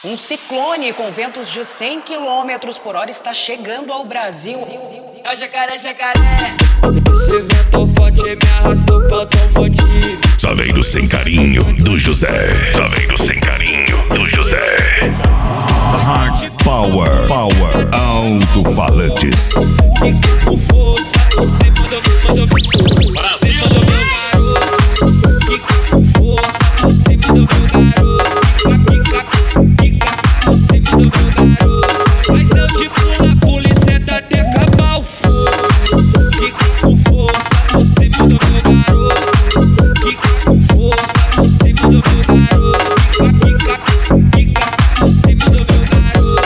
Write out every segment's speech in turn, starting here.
Um ciclone com ventos de 100 km por hora está chegando ao Brasil. É o jacaré, jacaré. Esse vento forte me arrastou pro automotivo. Só veio sem carinho do José. Só veio sem carinho do José. Hard Power Alto-Falantes. Com força, você mandou Brasil. Com força, você mandou meu garoto. Você mandou meu garoto. Mas eu te pulo, a polícia tá até acabar o fogo. Com força, você mandou meu garoto. Com força, você mandou meu garoto. Você mandou meu garoto.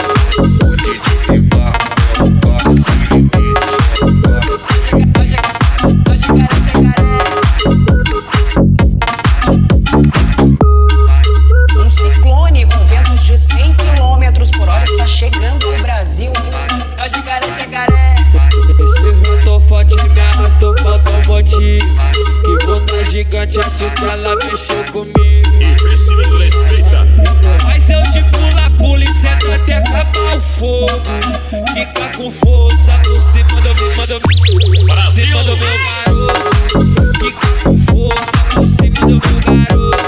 Um ciclone com ventos de 100 km por hora está chegando ao Brasil. É o jacaré, jacaré. Esse vento forte me arrastou pro automotivo. Que bunda gigante, acho que ela mexeu comigo. Mas eu te pulo, a polícia tá até acabar o fogo. Fica com força, você mandou meu Brasil. Você mandou meu garoto. Fica com força, você mandou meu garoto.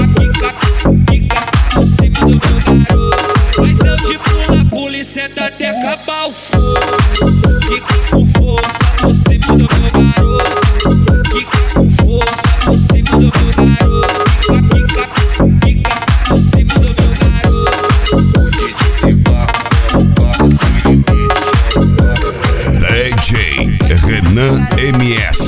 Você mandou meu garoto. Mas eu te pulo, a polícia tá até acabar o fogo. Fica com força, você mandou meu garoto. Fica com força, você mandou meu garoto. Você mandou meu garoto. DJ Renan MS.